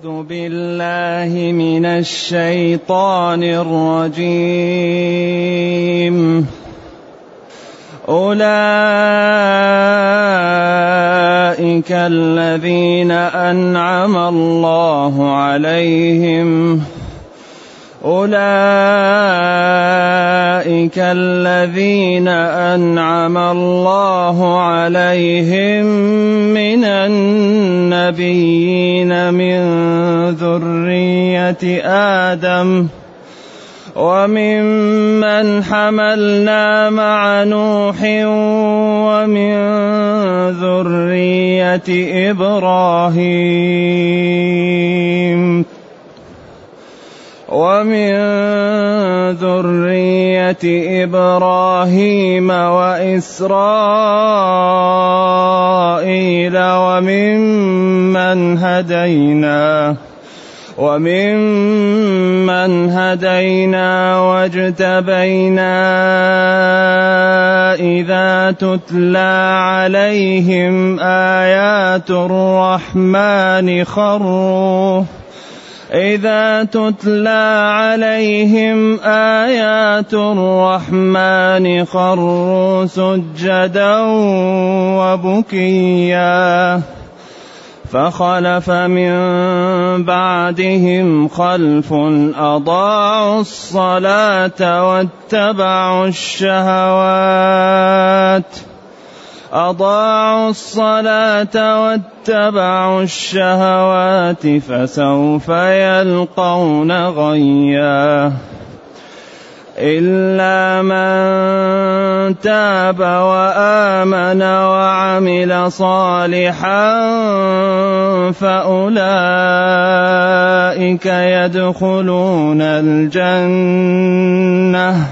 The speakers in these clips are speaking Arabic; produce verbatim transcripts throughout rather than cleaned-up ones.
أعوذ بالله من الشيطان الرجيم. أولئك الذين أنعم الله عليهم أولئك الذين أنعم الله عليهم من النبيين من ذرية آدم وممن حملنا مع نوح ومن ذرية إبراهيم ومن ذرية إبراهيم وإسرائيل وممن هدينا وممن هدينا واجتبينا إذا تتلى عليهم آيات الرحمن خروا إذا تتلى عليهم آيات الرحمن خروا سجدا وبكيا فخلف من بعدهم خلف أضاعوا الصلاة واتبعوا الشهوات أضاعوا الصلاة واتبعوا الشهوات فسوف يلقون غيا إلا من تاب وآمن وعمل صالحا فأولئك يدخلون الجنة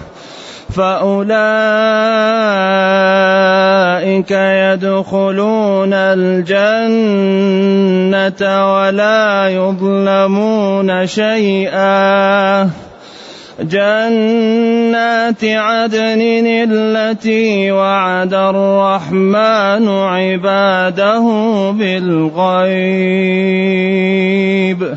فأولئك يدخلون الجنة ولا يظلمون شيئا جنات عدن التي وعد الرحمن عباده بالغيب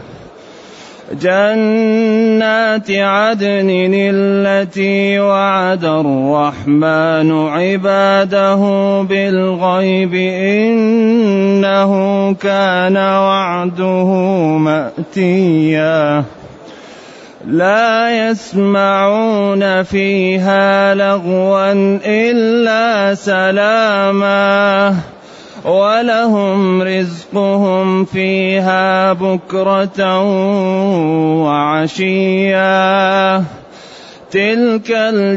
جنات عدن التي وعد الرحمن عباده بالغيب إنه كان وعده مأتيا لا يسمعون فيها لغوا إلا سلاما ولهم رزقهم فيها بكرة وعشيا تلك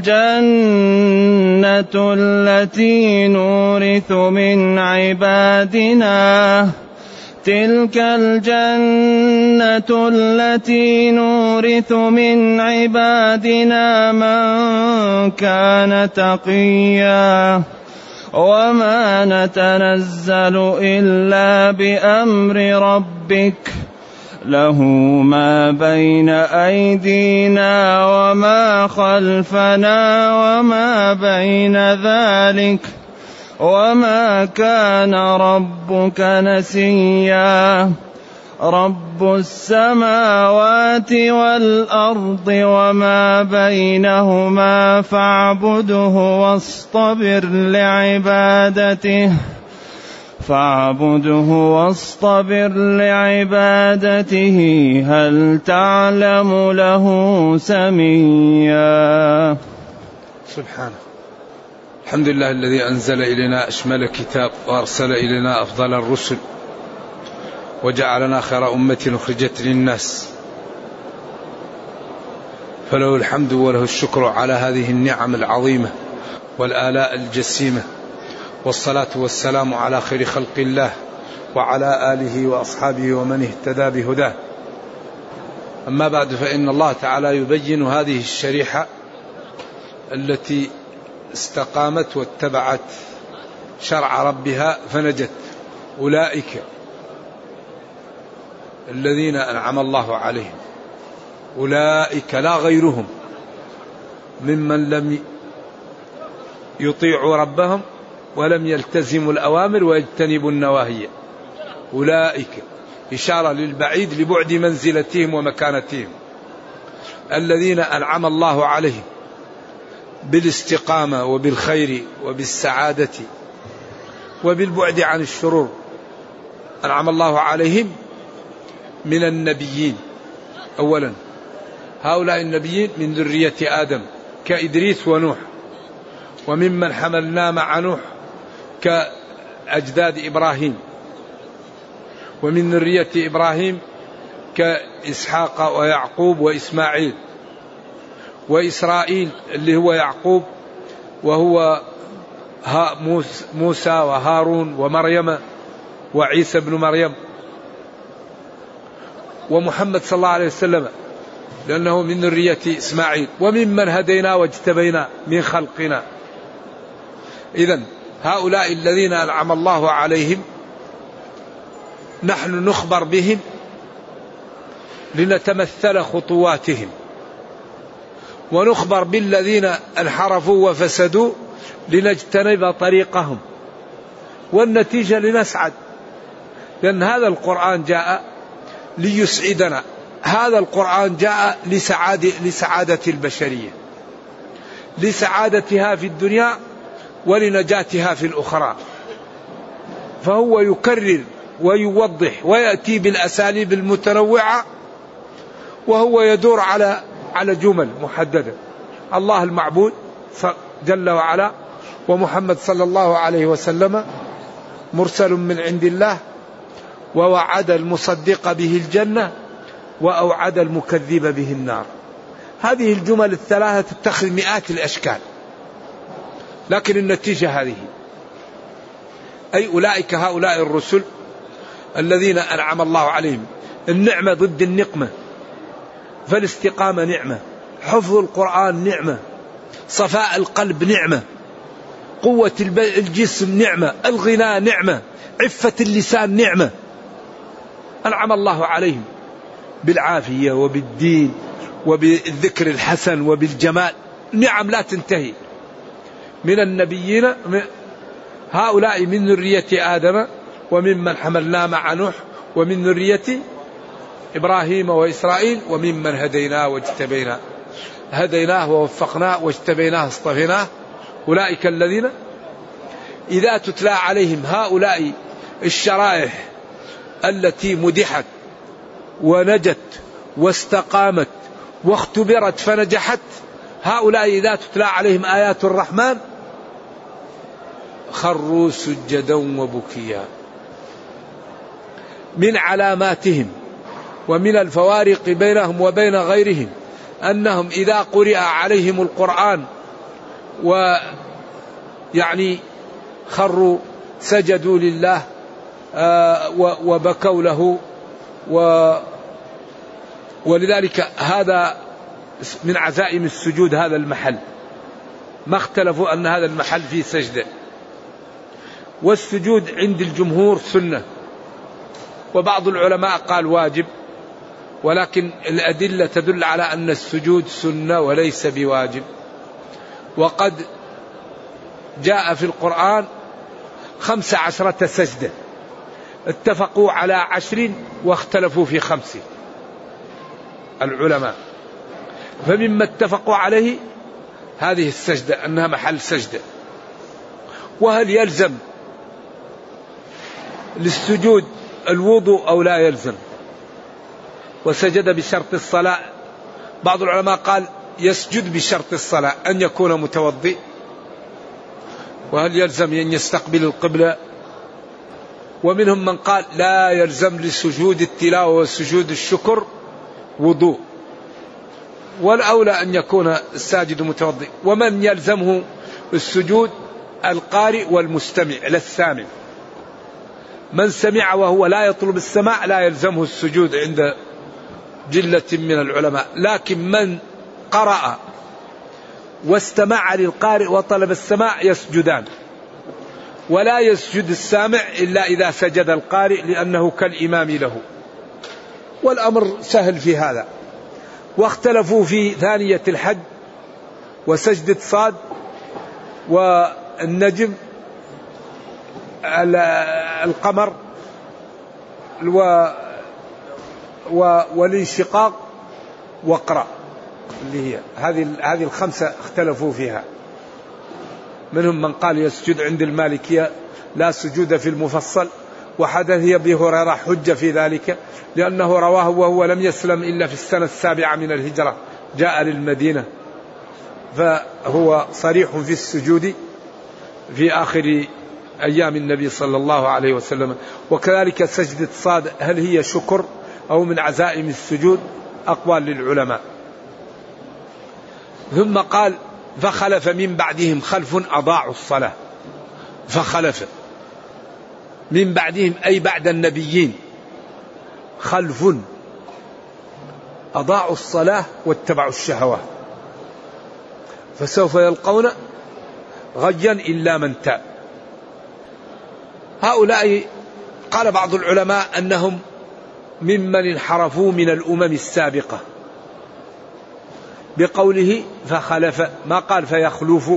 الجنة التي نورث من عبادنا تلك الجنة التي نورث من عبادنا من كان تقيا وما نتنزل إلا بأمر ربك له ما بين أيدينا وما خلفنا وما بين ذلك وما كان ربك نسيا رب السماوات والأرض وما بينهما فاعبده واصطبر لعبادته فاعبده واصطبر لعبادته هل تعلم له سميا. سبحانه. الحمد لله الذي أنزل إلينا أشمل كتاب وأرسل إلينا أفضل الرسل وجعلنا خير أمة أخرجت للناس فله الحمد وله الشكر على هذه النعم العظيمة والآلاء الجسيمة والصلاة والسلام على خير خلق الله وعلى آله وأصحابه ومن اهتدى بهداه. أما بعد فإن الله تعالى يبين هذه الشريحة التي استقامت واتبعت شرع ربها فنجت أولئك الذين أنعم الله عليهم أولئك لا غيرهم ممن لم يطيعوا ربهم ولم يلتزموا الأوامر ويجتنبوا النواهي أولئك إشارة للبعيد لبعد منزلتهم ومكانتهم. الذين أنعم الله عليهم بالاستقامة وبالخير وبالسعادة وبالبعد عن الشرور، أنعم الله عليهم من النبيين. أولا هؤلاء النبيين من ذرية آدم كإدريس ونوح، وممن حملنا مع نوح كأجداد إبراهيم، ومن ذرية إبراهيم كإسحاق ويعقوب وإسماعيل وإسرائيل اللي هو يعقوب، وهو موسى وهارون ومريم وعيسى بن مريم، ومحمد صلى الله عليه وسلم لأنه من ذرية إسماعيل، وممن هدينا واجتبينا من خلقنا. إذن هؤلاء الذين أنعم الله عليهم نحن نخبر بهم لنتمثل خطواتهم، ونخبر بالذين انحرفوا وفسدوا لنجتنب طريقهم، والنتيجة لنسعد، لأن هذا القرآن جاء ليسعدنا، هذا القرآن جاء لسعادة, لسعادة البشرية، لسعادتها في الدنيا ولنجاتها في الأخرى. فهو يكرر ويوضح ويأتي بالأساليب المتنوعة، وهو يدور على على جمل محددة. الله المعبود جل وعلا، ومحمد صلى الله عليه وسلم مرسل من عند الله، ووعد المصدق به الجنة، وأوعد المكذب به النار. هذه الجمل الثلاثة تتخذ مئات الأشكال، لكن النتيجة هذه، أي أولئك هؤلاء الرسل الذين أنعم الله عليهم. النعمة ضد النقمة، فالاستقامة نعمة، حفظ القرآن نعمة، صفاء القلب نعمة، قوة الجسم نعمة، الغنى نعمة، عفة اللسان نعمة. أنعم الله عليهم بالعافية وبالدين وبالذكر الحسن وبالجمال، نعم لا تنتهي. من النبيين هؤلاء من ذرية آدم، وممن حملنا مع نوح، ومن ذرية إبراهيم وإسرائيل، وممن هديناه واجتبيناه. هديناه ووفقناه واجتبيناه اصطفيناه. أولئك الذين إذا تتلى عليهم هؤلاء الشرائح التي مدحت ونجت واستقامت واختبرت فنجحت، هؤلاء إذا تتلى عليهم آيات الرحمن خروا سجدا وبكيا. من علاماتهم ومن الفوارق بينهم وبين غيرهم أنهم إذا قرئ عليهم القرآن ويعني خروا سجدوا لله وبكوا له، ولذلك هذا من عزائم السجود هذا المحل، ما اختلفوا أن هذا المحل فيه سجدة. والسجود عند الجمهور سنة، وبعض العلماء قال واجب، ولكن الأدلة تدل على أن السجود سنة وليس بواجب. وقد جاء في القرآن خمس عشرة سجدة، اتفقوا على عشر واختلفوا في خمس العلماء. فمما اتفقوا عليه هذه السجدة أنها محل سجدة. وهل يلزم للسجود الوضوء أو لا يلزم؟ وسجد بشرط الصلاة. بعض العلماء قال يسجد بشرط الصلاة أن يكون متوضئ. وهل يلزم أن يستقبل القبلة؟ ومنهم من قال لا يلزم لسجود التلاوة وسجود الشكر وضوء، والأولى أن يكون الساجد متوضئ. ومن يلزمه السجود القارئ والمستمع للسامع. من سمع وهو لا يطلب السماع لا يلزمه السجود عند جلة من العلماء، لكن من قرأ واستمع للقارئ وطلب السماع يسجدان. ولا يسجد السامع إلا إذا سجد القارئ لأنه كالإمام له. والأمر سهل في هذا. واختلفوا في ثانية الحج وسجدة صاد والنجم القمر والانشقاق واقرأ، اللي هي هذه هذه الخمسة اختلفوا فيها. منهم من قال يسجد عند المالكية لا سجود في المفصل، وحدث أبي هريرة حجة في ذلك لأنه رواه وهو لم يسلم إلا في السنة السابعة من الهجرة، جاء للمدينة، فهو صريح في السجود في آخر أيام النبي صلى الله عليه وسلم. وكذلك سجدة صاد هل هي شكر أو من عزائم السجود؟ أقوال للعلماء. ثم قال فخلف من بعدهم خلف أضاعوا الصلاة. فخلف من بعدهم أي بعد النبيين خلف أضاعوا الصلاة واتبعوا الشهوات فسوف يلقون غيا إلا من تاب. هؤلاء قال بعض العلماء أنهم ممن انحرفوا من الأمم السابقة بقوله فخلف، ما قال فيخلف،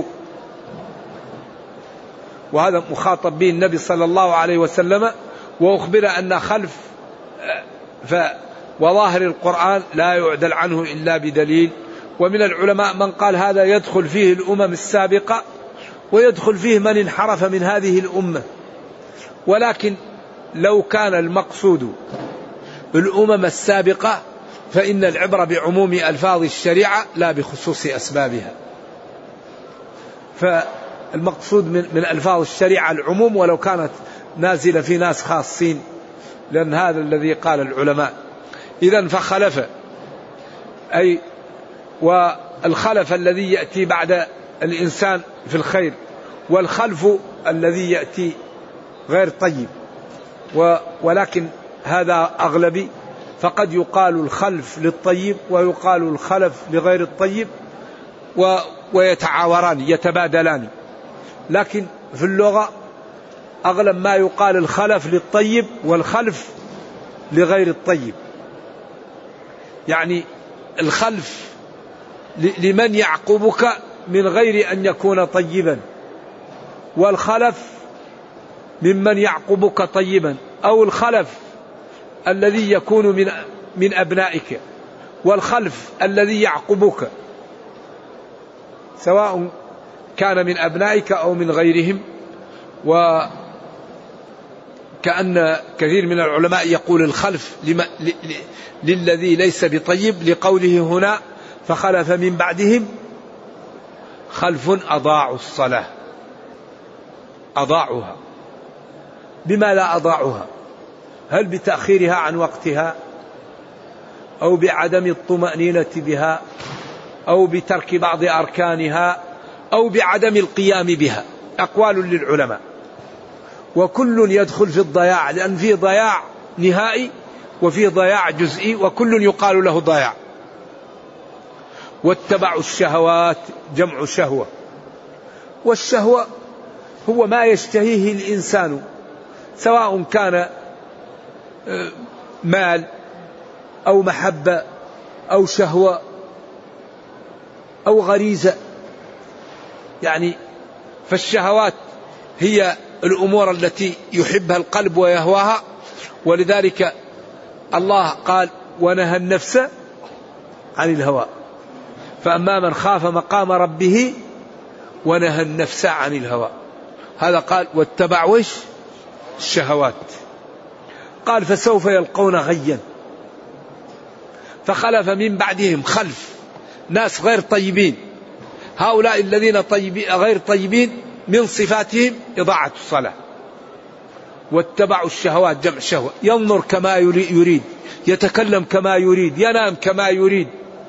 وهذا مخاطب به النبي صلى الله عليه وسلم، وأخبر أن خلف ف وظاهر القرآن لا يعدل عنه إلا بدليل. ومن العلماء من قال هذا يدخل فيه الأمم السابقة ويدخل فيه من انحرف من هذه الأمة، ولكن لو كان المقصود الأمم السابقة فإن العبرة بعموم ألفاظ الشريعة لا بخصوص أسبابها. فالمقصود من, من ألفاظ الشريعة العموم ولو كانت نازلة في ناس خاصين، لأن هذا الذي قال العلماء. إذن فخلف أي والخلف الذي يأتي بعد الإنسان في الخير، والخلف الذي يأتي غير طيب، ولكن هذا أغلبي، فقد يقال الخلف للطيب ويقال الخلف لغير الطيب ويتعاوران يتبادلان، لكن في اللغة أغلب ما يقال الخلف للطيب والخلف لغير الطيب، يعني الخلف لمن يعقبك من غير أن يكون طيبا، والخلف ممن يعقبك طيبا، أو الخلف الذي يكون من من أبنائك، والخلف الذي يعقبك سواء كان من أبنائك أو من غيرهم. وكأن كثير من العلماء يقول الخلف لما للذي ليس بطيب، لقوله هنا فخلف من بعدهم خلف أضاعوا الصلاة. أضاعوها، بما لا أضاعوها؟ هل بتأخيرها عن وقتها، أو بعدم الطمأنينة بها، أو بترك بعض أركانها، أو بعدم القيام بها؟ أقوال للعلماء، وكل يدخل في الضياع، لأن فيه ضياع نهائي وفيه ضياع جزئي، وكل يقال له ضياع. واتبعوا الشهوات جمع شهوة، والشهوة هو ما يشتهيه الإنسان، سواء كان مال أو محبة أو شهوة أو غريزة، يعني فالشهوات هي الأمور التي يحبها القلب ويهواها، ولذلك الله قال ونهى النفس عن الهوى، فأما من خاف مقام ربه ونهى النفس عن الهوى، هذا قال واتبع وش الشهوات. قال فسوف يلقون غيا. فخلف من بعدهم خلف، ناس غير طيبين، هؤلاء الذين طيبين غير طيبين من صفاتهم إضاعة الصلاة. واتبعوا الشهوات جمع شهوة، ينظر كما يريد، يتكلم كما يريد، ينام كما يريد،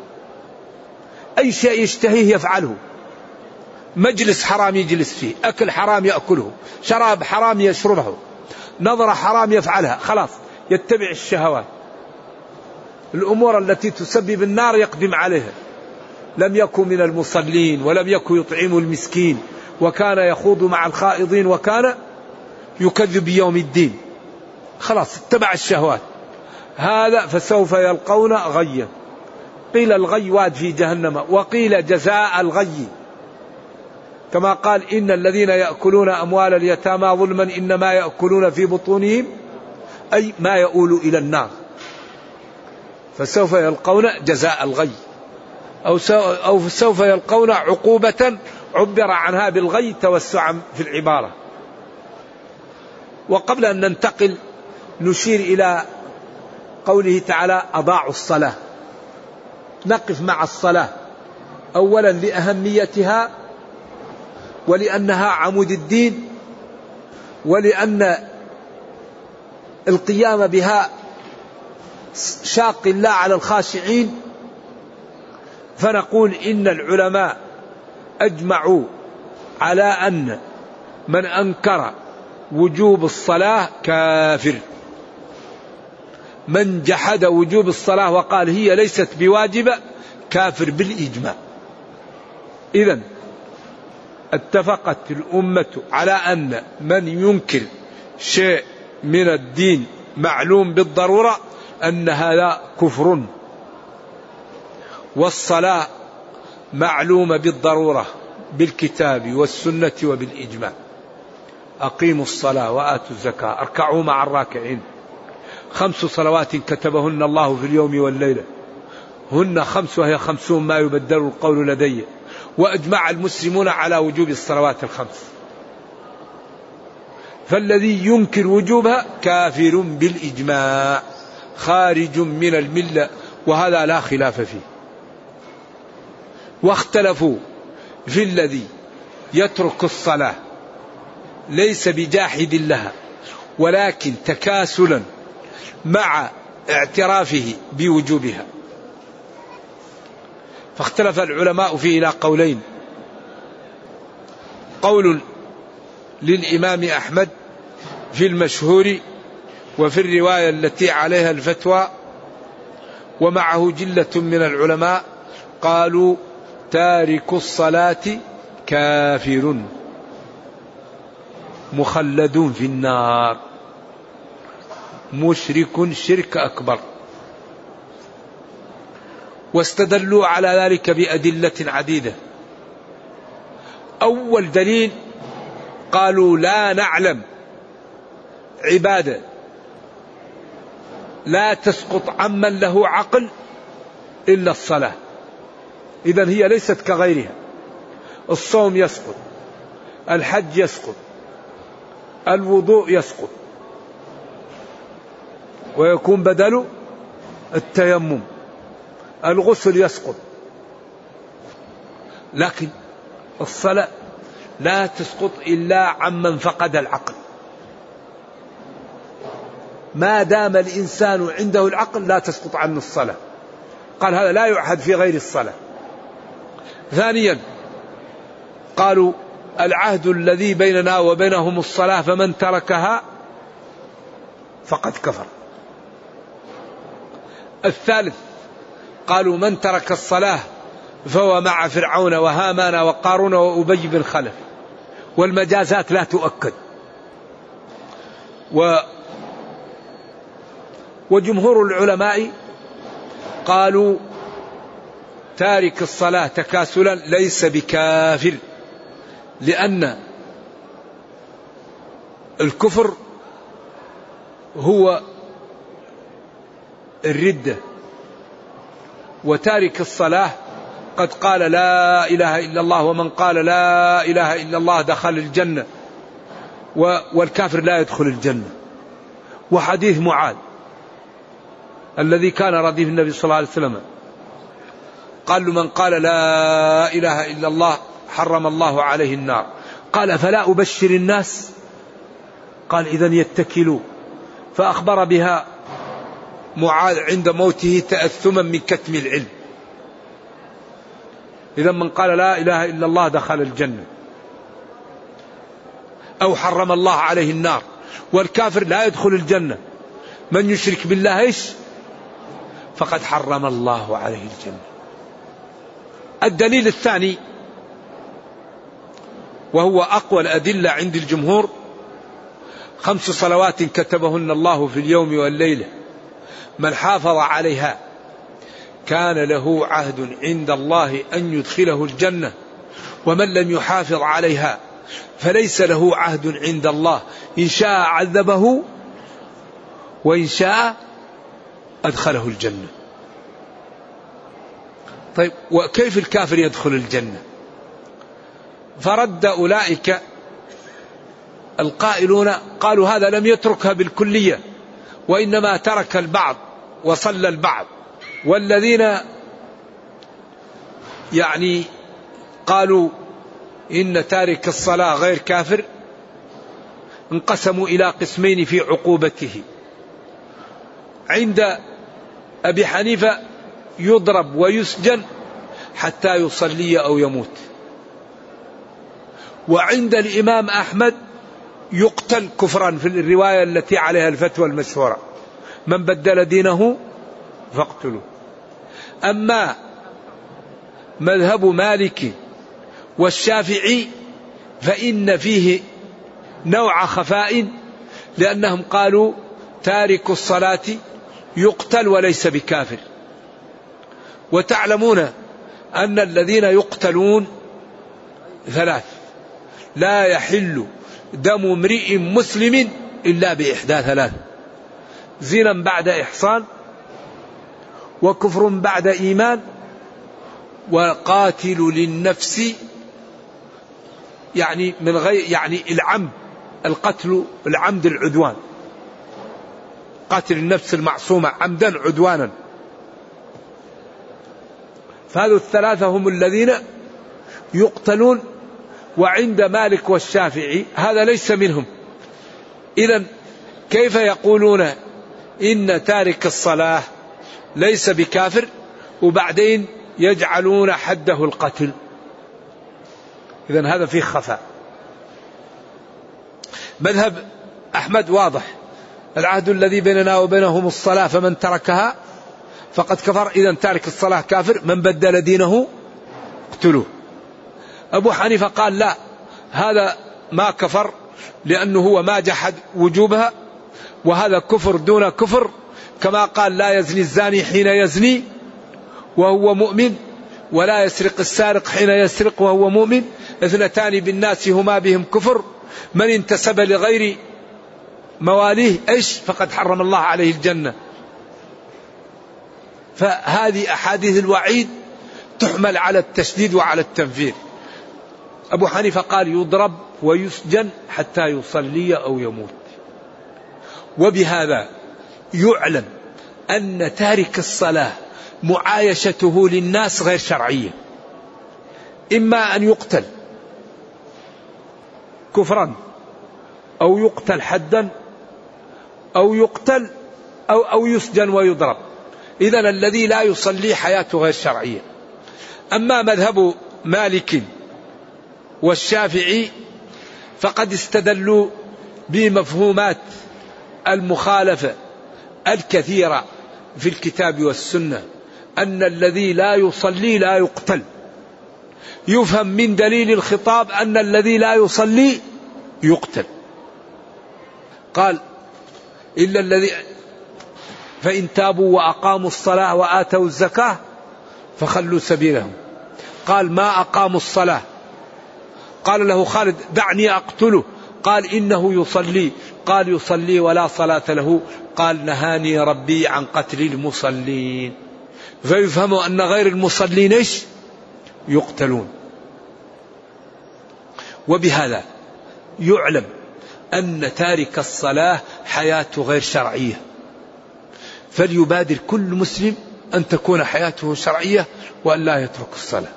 أي شيء يشتهيه يفعله، مجلس حرام يجلس فيه، أكل حرام يأكله، شراب حرام يشربه، نظرة حرام يفعلها، خلاص يتبع الشهوات. الأمور التي تسبب النار يقدم عليها. لم يكن من المصلين، ولم يكن يطعم المسكين، وكان يخوض مع الخائضين، وكان يكذب بيوم الدين، خلاص اتبع الشهوات. هذا فسوف يلقون غيا. قيل الغي واد في جهنم، وقيل جزاء الغي، كما قال إن الذين يأكلون أموال اليتامى ظلما إنما يأكلون في بطونهم، أي ما يؤول إلى النار. فسوف يلقون جزاء الغي، أو أو سوف يلقون عقوبة عبر عنها بالغي توسعا في العبارة. وقبل أن ننتقل نشير إلى قوله تعالى أضاعوا الصلاة. نقف مع الصلاة أولا لأهميتها، ولأنها عمود الدين، ولأن القيام بها شاق الله على الخاشعين. فنقول إن العلماء أجمعوا على أن من أنكر وجوب الصلاة كافر. من جحد وجوب الصلاة وقال هي ليست بواجبة كافر بالإجماع. إذن اتفقت الأمة على أن من ينكر شيء من الدين معلوم بالضرورة أن هذا كفر، والصلاة معلومة بالضرورة بالكتاب والسنة وبالإجماع. أقيموا الصلاة وآتوا الزكاة اركعوا مع الراكعين. خمس صلوات كتبهن الله في اليوم والليلة، هن خمس وهي خمسون ما يبدل القول لدي. وأجمع المسلمون على وجوب الصلوات الخمس، فالذي ينكر وجوبها كافر بالإجماع خارج من الملة، وهذا لا خلاف فيه. واختلفوا في الذي يترك الصلاة ليس بجاحد لها ولكن تكاسلا مع اعترافه بوجوبها، فاختلف العلماء فيه إلى قولين. قول للإمام أحمد في المشهور وفي الرواية التي عليها الفتوى، ومعه جلة من العلماء قالوا تارك الصلاة كافر مخلد في النار مشرك شرك أكبر. واستدلوا على ذلك بأدلة عديدة. أول دليل قالوا لا نعلم عبادة لا تسقط عمن له عقل إلا الصلاة، إذن هي ليست كغيرها. الصوم يسقط، الحج يسقط، الوضوء يسقط ويكون بدل التيمم، الغسل يسقط، لكن الصلاة لا تسقط إلا عمن فقد العقل. ما دام الإنسان عنده العقل لا تسقط عنه الصلاة. قال هذا لا يعهد في غير الصلاة. ثانيا قالوا العهد الذي بيننا وبينهم الصلاة، فمن تركها فقد كفر. الثالث قالوا من ترك الصلاة فهو مع فرعون وهامان وقارون وأبي بن خلف، والمجازات لا تؤكد. و وجمهور العلماء قالوا تارك الصلاة تكاسلا ليس بكافر، لأن الكفر هو الردة، وتارك الصلاة قد قال لا إله إلا الله، ومن قال لا إله إلا الله دخل الجنة، والكافر لا يدخل الجنة. وحديث معاذ الذي كان رديف النبي صلى الله عليه وسلم قال له من قال لا إله إلا الله حرم الله عليه النار. قال فلا أبشر الناس؟ قال إذن يتكلوا. فأخبر بها معاذ عند موته تأثما من كتم العلم. إذا من قال لا إله إلا الله دخل الجنة أو حرم الله عليه النار، والكافر لا يدخل الجنة. من يشرك بالله إيش؟ فقد حرم الله عليه الجنة. الدليل الثاني وهو أقوى الأدلة عند الجمهور: خمس صلوات كتبهن الله في اليوم والليلة، من حافظ عليها كان له عهد عند الله أن يدخله الجنة، ومن لم يحافظ عليها فليس له عهد عند الله، إن شاء عذبه وإن شاء أدخله الجنة. طيب وكيف الكافر يدخل الجنة؟ فرد أولئك القائلون قالوا هذا لم يتركها بالكلية وإنما ترك البعض وصلى البعض، والذين يعني قالوا إن تارك الصلاة غير كافر انقسموا إلى قسمين في عقوبته. عند أبي حنيفة يضرب ويسجن حتى يصلي أو يموت، وعند الإمام أحمد يقتل كفرا في الرواية التي عليها الفتوى المشهورة: من بدل دينه فاقتلوه. أما مذهب مالك والشافعي فإن فيه نوع خفاء، لأنهم قالوا تارك الصلاة يقتل وليس بكافر. وتعلمون أن الذين يقتلون ثلاث: لا يحل دم امرئ مسلم إلا بإحدى ثلاث: زنا بعد إحصان، وكفر بعد إيمان، وقاتل للنفس، يعني من غير يعني العمد، القتل العمد العدوان، قاتل النفس المعصومة عمدا عدوانا. فهذو الثلاثة هم الذين يقتلون. وعند مالك والشافعي هذا ليس منهم. إذن كيف يقولون إن تارك الصلاة ليس بكافر وبعدين يجعلون حده القتل؟ إذن هذا فيه خفاء. مذهب أحمد واضح: العهد الذي بيننا وبينهم الصلاة فمن تركها فقد كفر، إذن تارك الصلاة كافر، من بدل دينه اقتلوه. أبو حنيفة قال لا، هذا ما كفر لأنه هو ما جحد وجوبها، وهذا كفر دون كفر، كما قال لا يزني الزاني حين يزني وهو مؤمن، ولا يسرق السارق حين يسرق وهو مؤمن، اثنتان بالناس هما بهم كفر، من انتسب لغير مواليه ايش فقد حرم الله عليه الجنة. فهذه أحاديث الوعيد تحمل على التشديد وعلى التنفير. أبو حنيفة قال يضرب ويسجن حتى يصلي أو يموت. وبهذا يعلم أن تارك الصلاة معايشته للناس غير شرعية، إما أن يقتل كفرا أو يقتل حدا أو يقتل أو, أو يسجن ويضرب. إذن الذي لا يصلي حياته غير شرعية. أما مذهب مالك والشافعي فقد استدلوا بمفهومات المخالفة الكثيرة في الكتاب والسنة أن الذي لا يصلي لا يقتل. يفهم من دليل الخطاب أن الذي لا يصلي يقتل. قال إلا الذي فإن تابوا وأقاموا الصلاة وآتوا الزكاة فخلوا سبيلهم. قال ما أقاموا الصلاة، قال له خالد دعني أقتله، قال إنه يصلي، قال يصلي ولا صلاة له، قال نهاني ربي عن قتل المصلين. فيفهموا أن غير المصلين إيش يقتلون. وبهذا يعلم أن تارك الصلاة حياته غير شرعية، فليبادر كل مسلم أن تكون حياته شرعية وأن لا يترك الصلاة،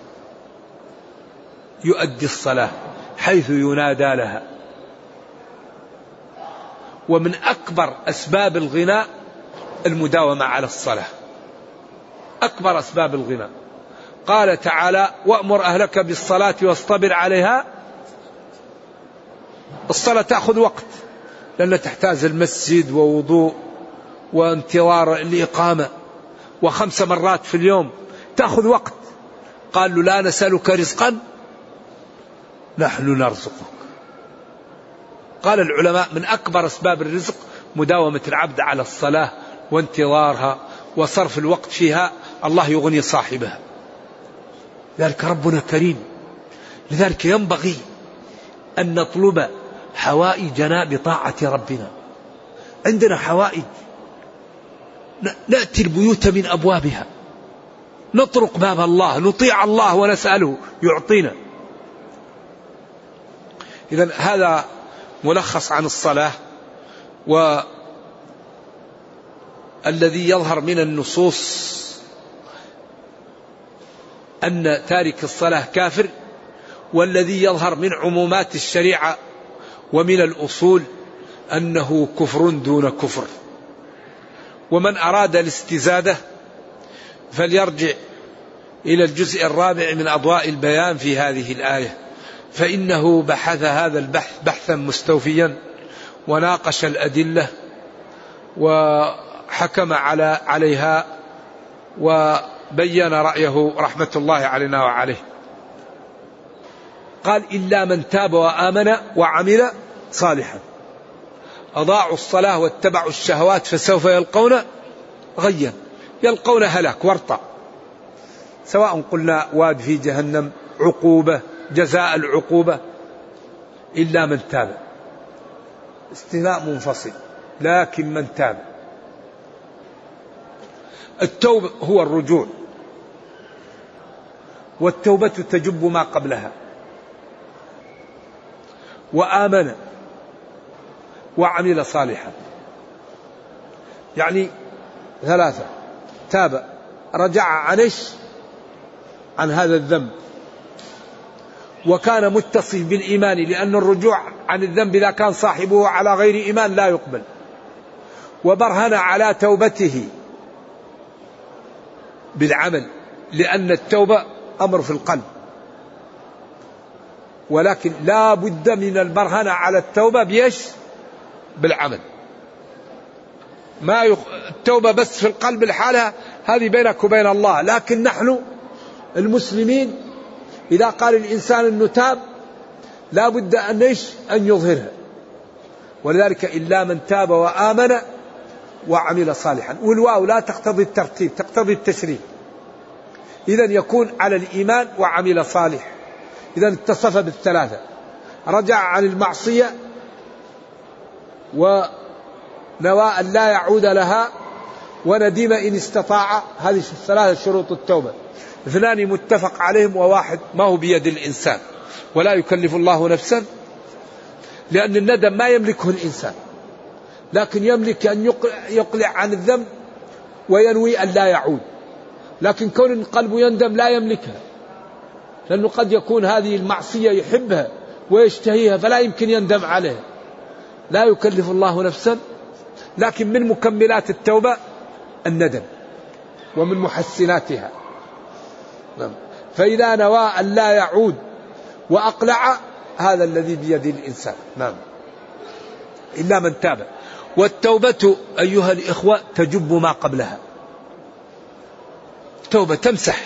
يؤدي الصلاة حيث ينادى لها. ومن أكبر أسباب الغناء المداومة على الصلاة، أكبر أسباب الغناء. قال تعالى وأمر أهلك بالصلاة واصطبر عليها. الصلاة تأخذ وقت لأنها تحتاج المسجد ووضوء وانتظار الإقامة وخمس مرات في اليوم، تأخذ وقت. قال له لا نسألك رزقا نحن نرزقك. قال العلماء من أكبر أسباب الرزق مداومة العبد على الصلاة وانتظارها وصرف الوقت فيها، الله يغني صاحبها. ذلك ربنا كريم، لذلك ينبغي أن نطلب حوائجنا بطاعة ربنا. عندنا حوائج نأتي البيوت من أبوابها، نطرق باب الله، نطيع الله ونسأله يعطينا. إذن هذا ملخص عن الصلاة. والذي يظهر من النصوص أن تارك الصلاة كافر، والذي يظهر من عمومات الشريعة ومن الأصول أنه كفر دون كفر. ومن أراد الاستزادة فليرجع إلى الجزء الرابع من أضواء البيان في هذه الآية، فإنه بحث هذا البحث بحثا مستوفيا وناقش الأدلة وحكم على عليها وبين رأيه رحمة الله علينا وعليه. قال إلا من تاب وآمن وعمل صالحا. أضاعوا الصلاة واتبعوا الشهوات فسوف يلقون غيا، يلقون هلاك ورطة، سواء قلنا واد في جهنم، عقوبة، جزاء العقوبة. إلا من تاب، استثناء منفصل، لكن من تاب. التوبة هو الرجوع، والتوبة تجب ما قبلها. وآمن وعمل صالحا، يعني ثلاثة: تاب، رجع عنش عن هذا الذنب، وكان متصف بالإيمان، لأن الرجوع عن الذنب إذا كان صاحبه على غير إيمان لا يقبل. وبرهن على توبته بالعمل، لأن التوبة أمر في القلب، ولكن لا بد من البرهنة على التوبة بيش بالعمل. ما يخ... التوبة بس في القلب الحالة هذه بينك وبين الله، لكن نحن المسلمين إذا قال الإنسان أنه تاب لا بد أن إيش أن يظهرها. ولذلك إلا من تاب وآمن وعمل صالحا، والواو لا تقتضي الترتيب، تقتضي التشريف. إذن يكون على الإيمان وعمل صالح. إذن اتصف بالثلاثة: رجع عن المعصية، ونوى أن لا يعود لها، وندم إن استطاع. هذه الثلاثة شروط التوبة. اثنان متفق عليهم وواحد ما هو بيد الإنسان، ولا يكلف الله نفسا، لأن الندم ما يملكه الإنسان، لكن يملك أن يقلع عن الذنب وينوي أن لا يعود. لكن كون القلب يندم لا يملكها، لأنه قد يكون هذه المعصية يحبها ويشتهيها فلا يمكن يندم عليها. لا يكلف الله نفسا، لكن من مكملات التوبة الندم، ومن محسناتها. فإذا نوى أن لا يعود وأقلع، هذا الذي بيد الإنسان. نعم. إلا من تاب. والتوبة أيها الإخوة تجب ما قبلها. توبة تمسح،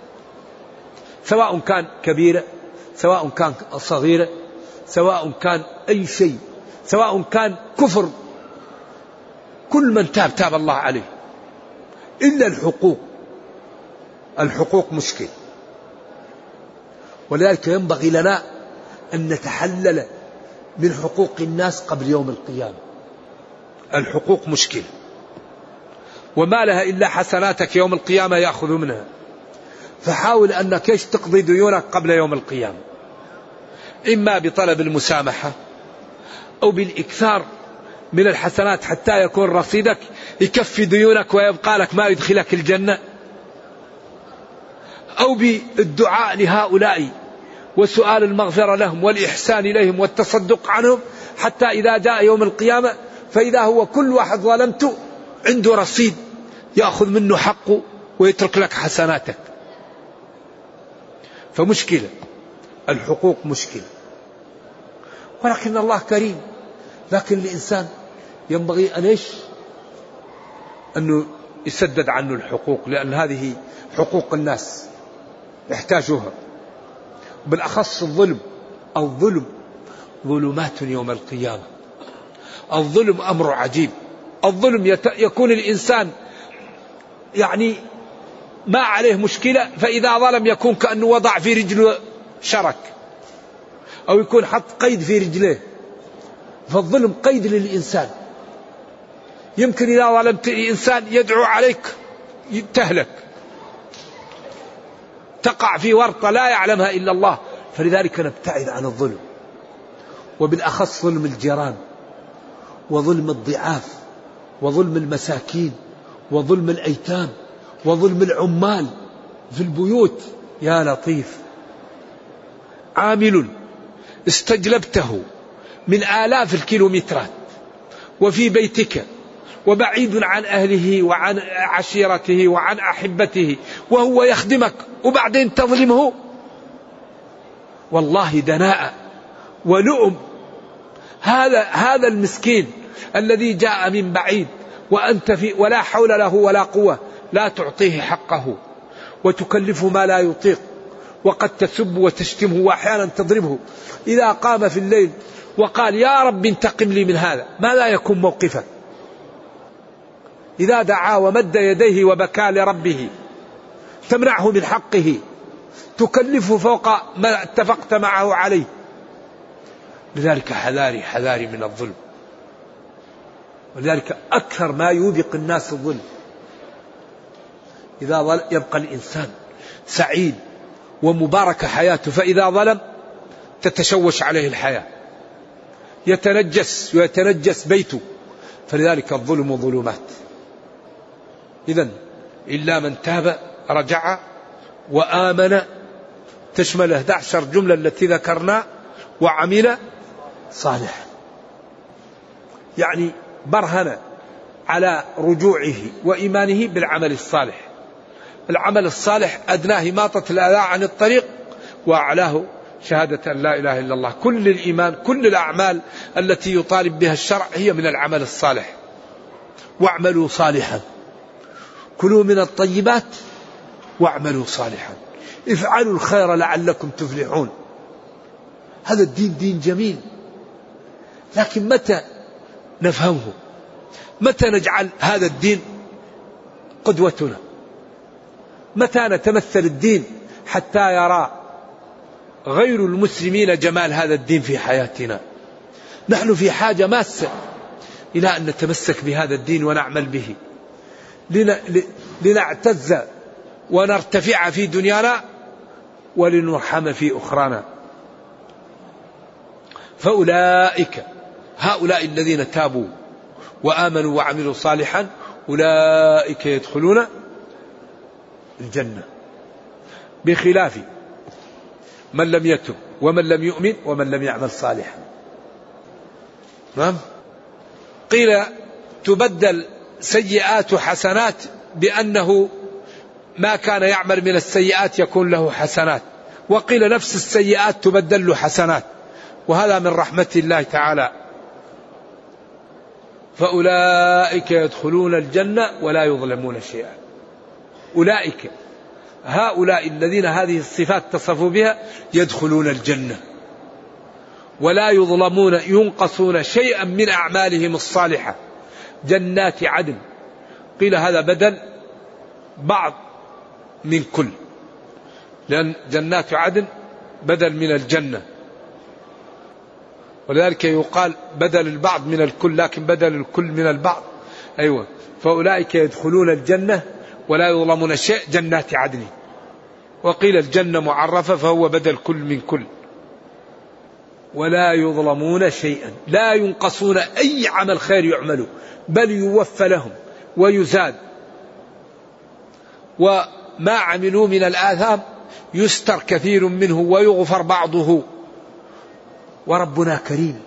سواء كان كبيرة، سواء كان صغيرة، سواء كان أي شيء، سواء كان كفر. كل من تاب تاب الله عليه، إلا الحقوق. الحقوق مشكل، ولذلك ينبغي لنا أن نتحلل من حقوق الناس قبل يوم القيامة. الحقوق مشكلة، وما لها إلا حسناتك يوم القيامة يأخذ منها. فحاول أنك تقضي ديونك قبل يوم القيامة، إما بطلب المسامحة أو بالإكثار من الحسنات حتى يكون رصيدك يكفي ديونك ويبقى لك ما يدخلك الجنة، أو بالدعاء لهؤلاء وسؤال المغفرة لهم والإحسان إليهم والتصدق عنهم، حتى إذا جاء يوم القيامة فإذا هو كل واحد ظلمته عنده رصيد يأخذ منه حقه ويترك لك حسناتك. فمشكلة، الحقوق مشكلة، ولكن الله كريم. لكن الإنسان ينبغي أن إيش أنه يسدد عنه الحقوق، لأن هذه حقوق الناس يحتاجوها، بالأخص الظلم. الظلم ظلمات يوم القيامة. الظلم أمر عجيب. الظلم يكون الإنسان يعني ما عليه مشكلة، فإذا ظلم يكون كأنه وضع في رجله شرك، أو يكون حط قيد في رجله. فالظلم قيد للإنسان. يمكن إذا ظلمت الإنسان يدعو عليك تهلك، تقع في ورطة لا يعلمها إلا الله. فلذلك نبتعد عن الظلم، وبالأخص ظلم الجيران، وظلم الضعاف، وظلم المساكين، وظلم الأيتام، وظلم العمال في البيوت. يا لطيف، عامل استجلبته من آلاف الكيلومترات وفي بيتك وبعيد عن أهله وعن عشيرته وعن أحبته وهو يخدمك، وبعدين تظلمه. والله دناء ولؤم. هذا هذا المسكين الذي جاء من بعيد وأنت في ولا حول له ولا قوة، لا تعطيه حقه وتكلفه ما لا يطيق، وقد تسب وتشتمه وأحيانا تضربه. إذا قام في الليل وقال يا رب انتقم لي من هذا، ما لا يكون موقفك؟ إذا دعا ومد يديه وبكى لربه تمنعه من حقه، تكلفه فوق ما اتفقت معه عليه. لذلك حذاري حذاري من الظلم. ولذلك أكثر ما يوبق الناس الظلم. إذا يبقى الإنسان سعيد ومبارك حياته، فإذا ظلم تتشوش عليه الحياة، يتنجس ويتنجس بيته. فلذلك الظلم ظلمات. إذن إلا من تاب رجع وآمن، تشمل إحدى عشرة جملة التي ذكرنا، وعمل صالح، يعني برهن على رجوعه وإيمانه بالعمل الصالح. العمل الصالح أدناه إماطة الأذى عن الطريق، وأعلاه شهادة أن لا إله إلا الله. كل الإيمان، كل الأعمال التي يطالب بها الشرع هي من العمل الصالح. واعملوا صالحا، كلوا من الطيبات واعملوا صالحا، افعلوا الخير لعلكم تفلحون. هذا الدين دين جميل، لكن متى نفهمه؟ متى نجعل هذا الدين قدوتنا؟ متى نتمثل الدين حتى يرى غير المسلمين جمال هذا الدين في حياتنا؟ نحن في حاجة ماسة إلى أن نتمسك بهذا الدين ونعمل به، لنعتز ونرتفع في دنيانا ولنرحم في أخرانا. فأولئك، هؤلاء الذين تابوا وآمنوا وعملوا صالحا، أولئك يدخلون الجنة، بخلاف من لم يتب ومن لم يؤمن ومن لم يعمل صالحا. نعم. قيل تبدل سيئات حسنات، بأنه ما كان يعمل من السيئات يكون له حسنات، وقيل نفس السيئات تبدل له حسنات، وهذا من رحمة الله تعالى. فأولئك يدخلون الجنة ولا يظلمون شيئا. أولئك، هؤلاء الذين هذه الصفات تصفوا بها يدخلون الجنة ولا يظلمون، ينقصون شيئا من أعمالهم الصالحة. جنات عدن، قيل هذا بدل بعض من كل، لأن جنات عدن بدل من الجنة، ولذلك يقال بدل البعض من الكل، لكن بدل الكل من البعض. أيوة. فأولئك يدخلون الجنة ولا يظلمون شيء، جنات عدن. وقيل الجنة معرفة فهو بدل كل من كل. ولا يظلمون شيئا، لا ينقصون أي عمل خير يعملوا، بل يوفى لهم ويزاد، وما عملوا من الآثام يستر كثير منه ويغفر بعضه، وربنا كريم.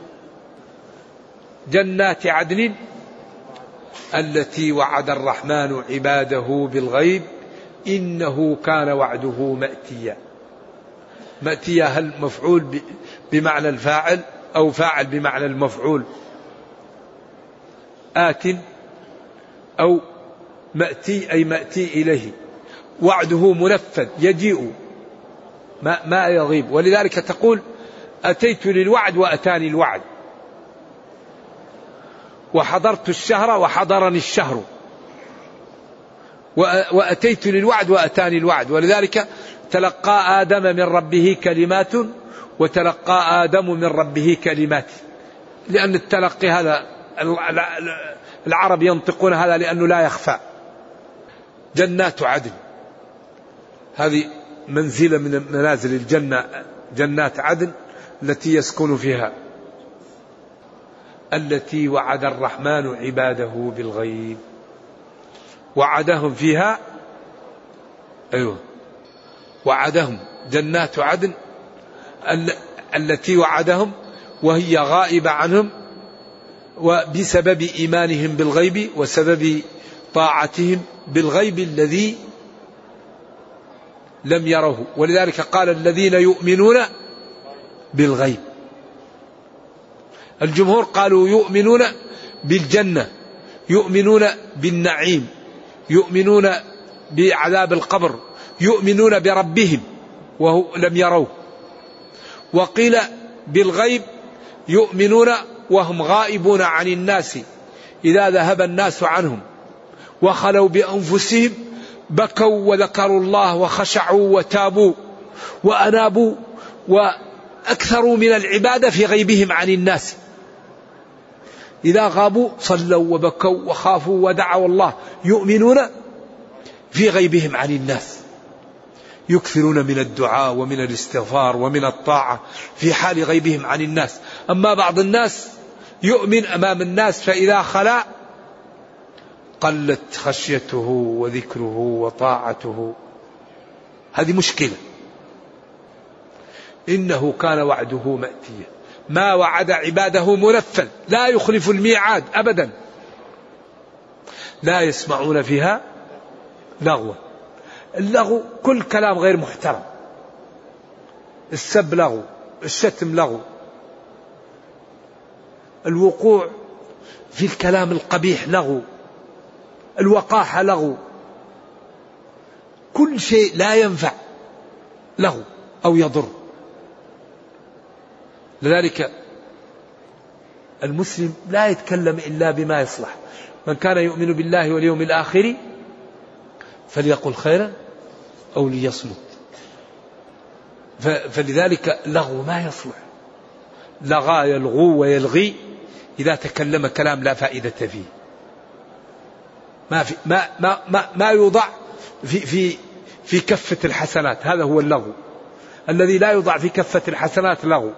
جنات عدن التي وعد الرحمن عباده بالغيب إنه كان وعده مأتيا. مأتيا هل مفعول بمعنى الفاعل أو فاعل بمعنى المفعول؟ آت أو مأتي أي مأتي إليه، وعده منفذ يجيء ما, ما يغيب. ولذلك تقول أتيت للوعد وأتاني الوعد، وحضرت الشهر وحضرني الشهر، وأتيت للوعد وأتاني الوعد. ولذلك تلقى آدم من ربه كلمات وتلقى آدم من ربه كلمات، لأن التلقي هذا العرب ينطقون هذا لأنه لا يخفى. جنات عدن هذه منزلة من منازل الجنة، جنات عدن التي يسكن فيها، التي وعد الرحمن عباده بالغيب، وعدهم فيها، أيوه وعدهم جنات عدن التي وعدهم وهي غائبة عنهم، وبسبب إيمانهم بالغيب وسبب طاعتهم بالغيب الذي لم يروه. ولذلك قال الذين يؤمنون بالغيب. الجمهور قالوا يؤمنون بالجنة، يؤمنون بالنعيم، يؤمنون بعذاب القبر، يؤمنون بربهم وهو لم يروه. وقيل بالغيب يؤمنون وهم غائبون عن الناس، إذا ذهب الناس عنهم وخلوا بأنفسهم بكوا وذكروا الله وخشعوا وتابوا وأنابوا وأكثروا من العبادة في غيبهم عن الناس. إذا غابوا صلوا وبكوا وخافوا ودعوا الله، يؤمنون في غيبهم عن الناس، يكثرون من الدعاء ومن الاستغفار ومن الطاعة في حال غيبهم عن الناس. أما بعض الناس يؤمن أمام الناس، فإذا خلا قلت خشيته وذكره وطاعته. هذه مشكلة. إنه كان وعده مأتيا، ما وعد عباده منفل، لا يخلف الميعاد أبدا. لا يسمعون فيها لغوا. اللغو كل كلام غير محترم، السب لغو، الشتم لغو، الوقوع في الكلام القبيح لغو، الوقاحة لغو، كل شيء لا ينفع لغو أو يضر. لذلك المسلم لا يتكلم إلا بما يصلح. من كان يؤمن بالله واليوم الآخر فليقل خيرا أو ليصمت. فلذلك لغو ما يصلح، لغى يلغو ويلغي إذا تكلم كلام لا فائدة فيه، ما في ما ما ما, ما يوضع في في في كفة الحسنات. هذا هو اللغو الذي لا يوضع في كفة الحسنات، لغو.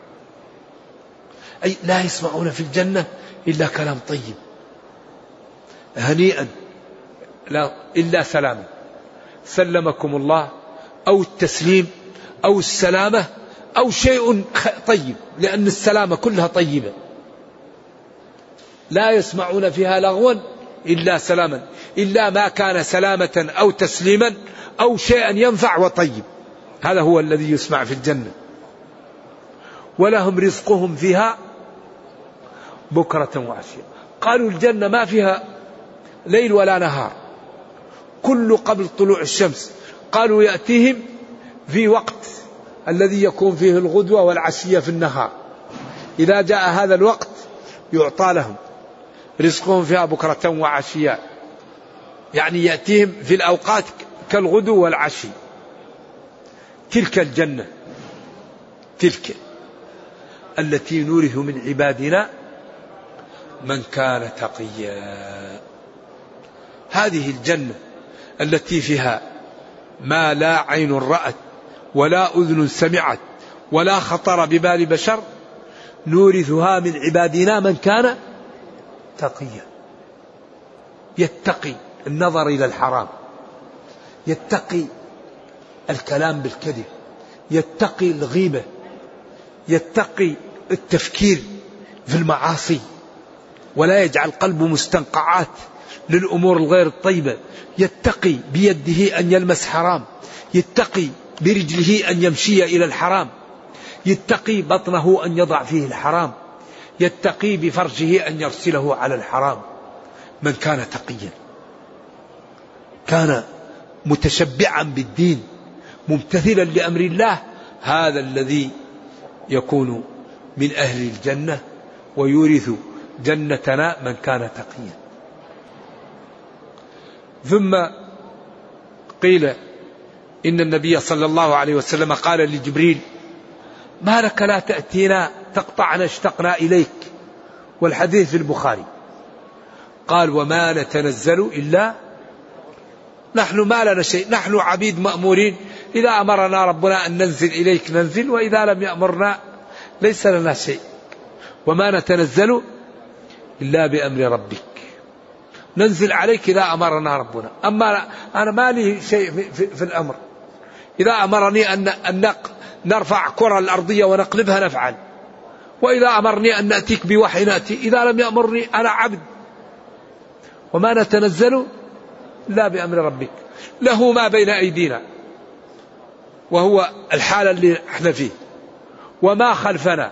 أي لا يسمعون في الجنة إلا كلام طيب هنيئا، لا إلا سلاما، سلمكم الله، أو التسليم أو السلامة أو شيء طيب، لأن السلامة كلها طيبة. لا يسمعون فيها لغوا إلا سلاما، إلا ما كان سلامة أو تسليما أو شيئا ينفع وطيب، هذا هو الذي يسمع في الجنة. ولهم رزقهم فيها بكرة وعشية. قالوا الجنة ما فيها ليل ولا نهار، كل قبل طلوع الشمس. قالوا يأتيهم في وقت الذي يكون فيه الغدوة والعشية في النهار، إذا جاء هذا الوقت يعطى لهم رزقهم فيها بكرة وعشية، يعني يأتيهم في الأوقات كالغدو والعشي. تلك الجنة تلك التي نورث من عبادنا من كان تقيا. هذه الجنة التي فيها ما لا عين رأت ولا أذن سمعت ولا خطر ببال بشر، نورثها من عبادنا من كان تقيا، يتقي النظر إلى الحرام، يتقي الكلام بالكذب، يتقي الغيبة، يتقي التفكير في المعاصي، ولا يجعل قلبه مستنقعات للأمور الغير الطيبة، يتقي بيده أن يلمس حرام، يتقي برجله أن يمشي إلى الحرام، يتقي بطنه أن يضع فيه الحرام، يتقي بفرجه أن يرسله على الحرام. من كان تقيا كان متشبعا بالدين ممتثلا لأمر الله، هذا الذي يكون من أهل الجنة ويورث جنتنا من كان تقيا. ثم قيل إن النبي صلى الله عليه وسلم قال لجبريل: ما لك لا تأتينا تقطعنا اشتقنا إليك، والحديث في البخاري. قال: وما نتنزل إلا نحن ما لنا شيء، نحن عبيد مأمورين إذا أمرنا ربنا أن ننزل إليك ننزل، وإذا لم يأمرنا ليس لنا شيء. وما نتنزل إلا بأمر ربك، ننزل عليك إذا أمرنا ربنا. أما أنا ما لي شيء في, في, في الأمر. إذا أمرني أن, أن نرفع كرة الأرضية ونقلبها نفعل، وإذا أمرني أن نأتيك بوحي نأتي، إذا لم يأمرني أنا عبد. وما نتنزل إلا بأمر ربك. له ما بين أيدينا وهو الحالة اللي احنا فيه، وما خلفنا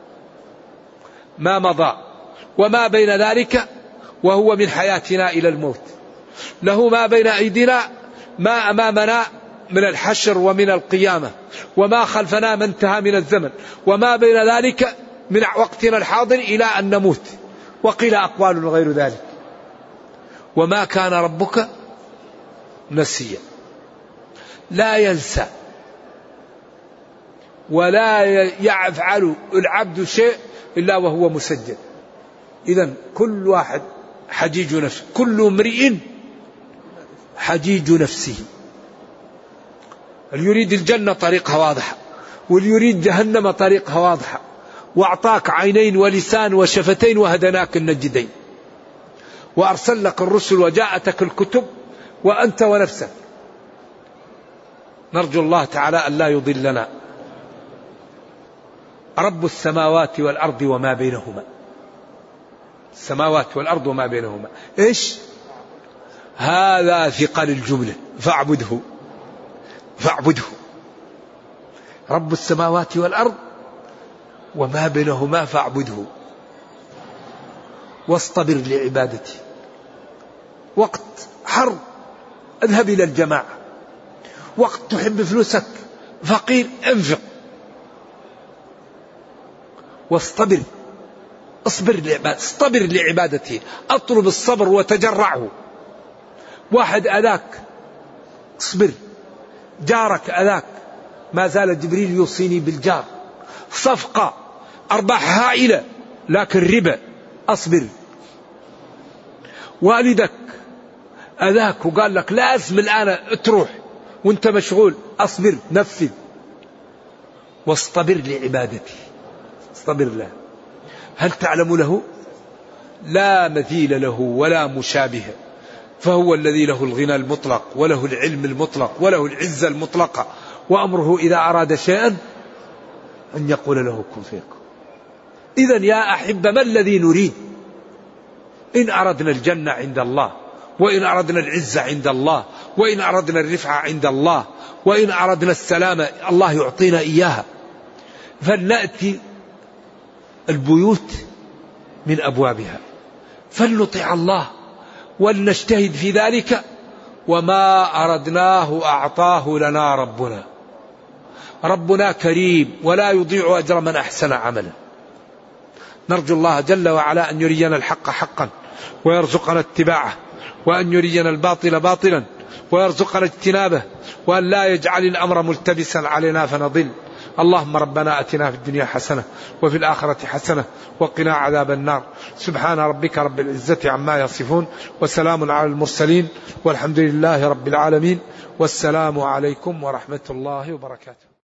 ما مضى، وما بين ذلك وهو من حياتنا إلى الموت. له ما بين أيدينا ما أمامنا من الحشر ومن القيامة، وما خلفنا ما انتهى من الزمن، وما بين ذلك من وقتنا الحاضر إلى أن نموت. وقيل أقوال غير ذلك. وما كان ربك نسيا، لا ينسى ولا يفعل العبد شيء إلا وهو مسجل. إذن كل واحد حجيج نفسه، كل امرئ حجيج نفسه. اللي يريد الجنة طريقها واضحة، واللي يريد جهنم طريقها واضحة. وأعطاك عينين ولسان وشفتين وهدناك النجدين، وأرسل لك الرسل وجاءتك الكتب وأنت ونفسك. نرجو الله تعالى أن لا يضلنا. رب السماوات والأرض وما بينهما، السماوات والأرض وما بينهما إيش؟ هذا ثقل الجملة، فاعبده فاعبده. رب السماوات والأرض وما بينهما فاعبده واصطبر لعبادته. وقت حرب اذهب إلى الجماعة، وقت تحب فلوسك فقير انفق. واصطبر، اصبر لعبادته، اصطبر لعبادته، اطلب الصبر وتجرعه. واحد أذاك اصبر، جارك أذاك ما زال جبريل يوصيني بالجار. صفقة أرباح هائلة لكن ربا، أصبر. والدك أذاك وقال لك لازم الآن تروح وانت مشغول، أصبر نفذ. واصطبر لعبادته، اصطبر له. هل تعلم له؟ لا مثيل له ولا مشابه، فهو الذي له الغنى المطلق وله العلم المطلق وله العزة المطلقة، وأمره إذا أراد شيئا أن يقول له كن فيكون. إذن يا أحبة ما الذي نريد؟ إن أردنا الجنة عند الله، وإن أردنا العزة عند الله، وإن أردنا الرفعة عند الله، وإن أردنا السلامة الله يعطينا إياها. فلنأتي البيوت من أبوابها، فلنطع الله ولنجتهد في ذلك. وما أردناه أعطاه لنا ربنا. ربنا كريم ولا يضيع أجر من أحسن عملا. نرجو الله جل وعلا أن يرينا الحق حقا ويرزقنا اتباعه، وأن يرينا الباطل باطلا ويرزقنا اجتنابه، وأن لا يجعل الأمر ملتبسا علينا فنضل. اللهم ربنا أتنا في الدنيا حسنة وفي الآخرة حسنة وقنا عذاب النار. سبحان ربك رب العزة عما يصفون، وسلام على المرسلين، والحمد لله رب العالمين، والسلام عليكم ورحمة الله وبركاته.